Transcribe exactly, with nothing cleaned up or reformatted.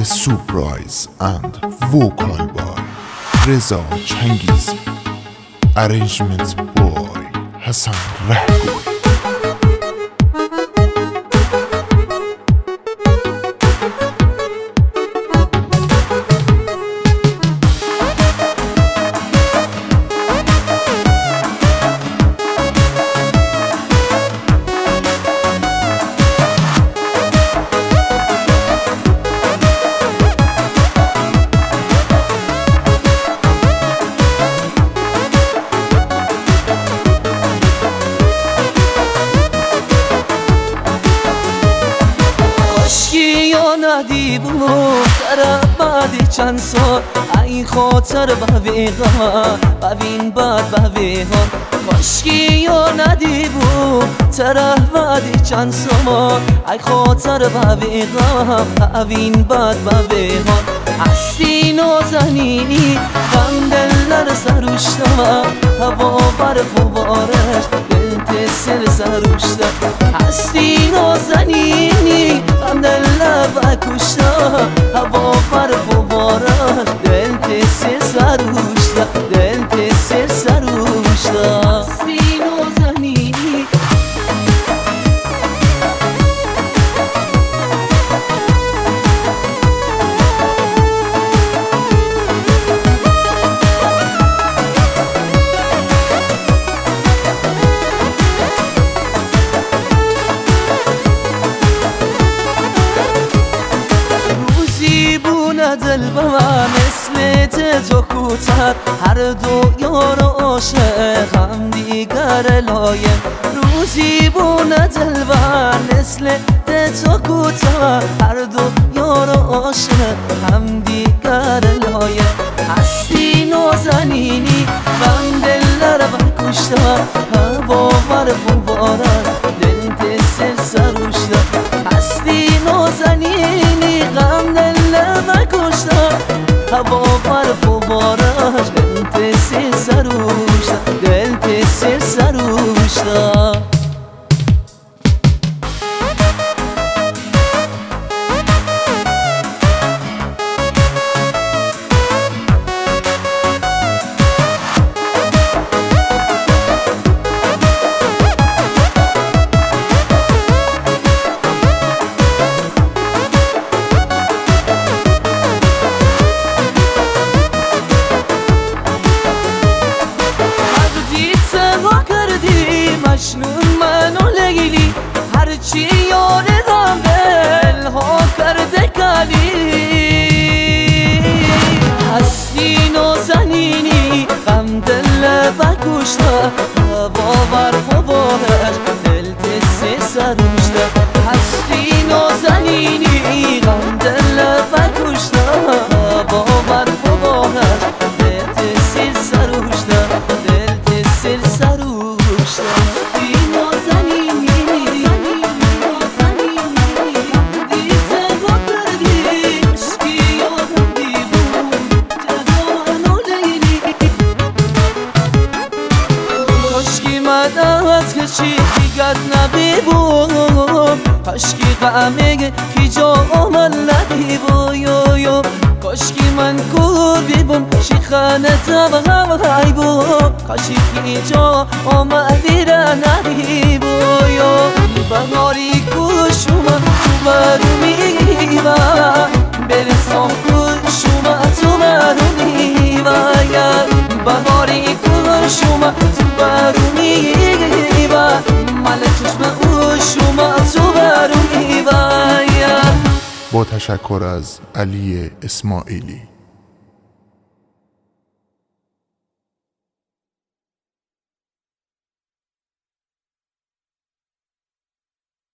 surprise and vocal by Reza Changizi. Arrangement by Hassan Rahgoui. ندیبو سر بعد چند سال ای خاطر بویغا ببین بعد بویغا کاشکی یا ندیبو سر بعد چند سال ای خاطر بویغا ببین بعد بویغا هستی نازنینی غم دل سروشتا هوا برف و بارش دل سر سروشتا هستی نازنینی غم دل و کشتا هوا برف و بارش دل سر سروشتا دل سر سروشتا هستی نازنینی دل با مثل تو کوتاه هر دو یار عاشق هم دیگر لایم روزی بونه دل با مثل تو کوتاه هر دو یار عاشق هم دیگر لایم هستی نازنینی غم دل را برکشتا هوا برف و باران دل سر سروشتا هستی نازنینی غم دل کشتا هوا برف و بارش دل سر سروشتا دل سر سروشتا مجنون من و لیلی هرچی یار غم دل ها کرده کلی هستی نازنینی غم دل بکشتا هوا برف و بارش دل سر سروشتا هستی نازنینی غم دل بکشتا هوا برف و بارش دل سر سروشتا دل سر سروشتا از کشی دیگر نبیبم کاشکی غمه کی جا آمد ندیبم یو یو کاشکی من کور بیبم شیخانه تب هم غیبم کاشکی کی جا آمدی را ندیبم یو بهاری کشوم تو برو میبا برسان کشوم تو برو میبا بهاری کشوم تو برو میبا مال چشم او شما تو برو میبا با تشکر از علی اسماعیلی.